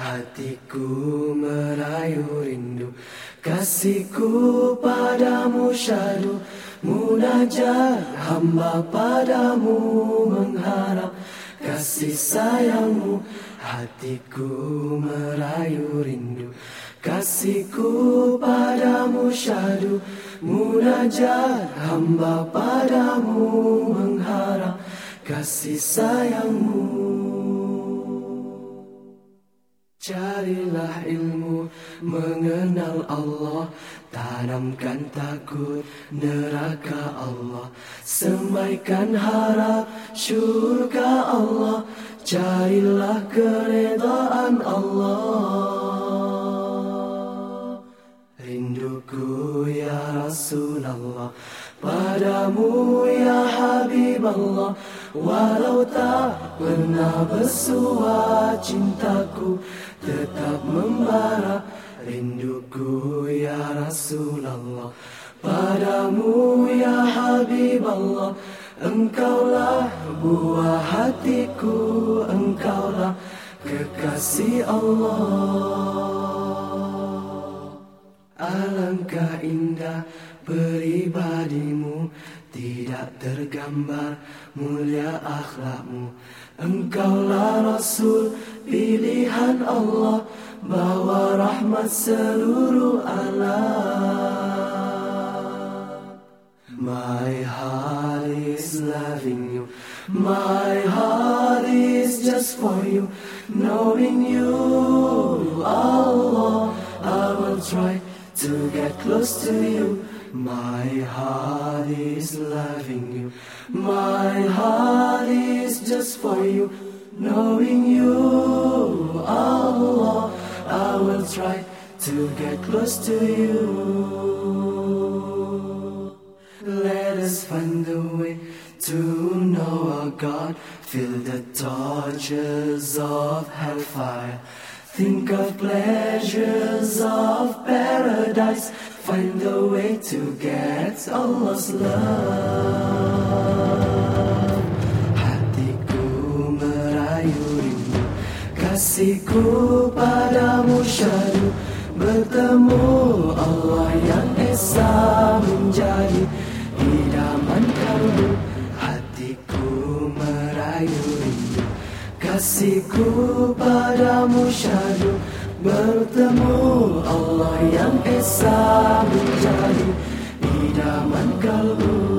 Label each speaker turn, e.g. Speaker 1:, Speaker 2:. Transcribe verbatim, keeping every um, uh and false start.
Speaker 1: Hatiku merayu rindu, kasihku padamu syahdu. Munajat hamba padamu mengharap kasih sayangmu. Hatiku merayu rindu, kasihku padamu syahdu. Munajat hamba padamu mengharap kasih sayangmu. Carilah ilmu mengenal Allah, tanamkan takut neraka Allah, semaikan harap syurga Allah. Carilah keredaan Allah. Rinduku ya Rasulullah padamu ya Habib Allah, walau tak pernah bersua cintaku tetap membara. Rinduku ya Rasulullah padamu ya Habib Allah, engkaulah buah hatiku, engkaulah kekasih Allah. Alangkah indah peribadimu, tidak tergambar mulia akhlakmu. Engkaulah Rasul pilihan Allah, bawa rahmat seluruh alam. My heart is loving you, my heart is just for you. Knowing you, Allah, I will try to get close to you. My heart is loving you, my heart is just for you. Knowing you, Allah, I will try to get close to you. Let us find the way to know our God, feel the tortures of hellfire. Think of pleasures of paradise, find the way to get Allah's love. Hatiku merayu rindu, kasihku padamu syahdu. Bertemu Allah yang esa menjadi idaman kalbu. Hatiku merayu rindu, kasihku padamu syahdu. Bertemu Allah yang esa menjadi idaman kalbu.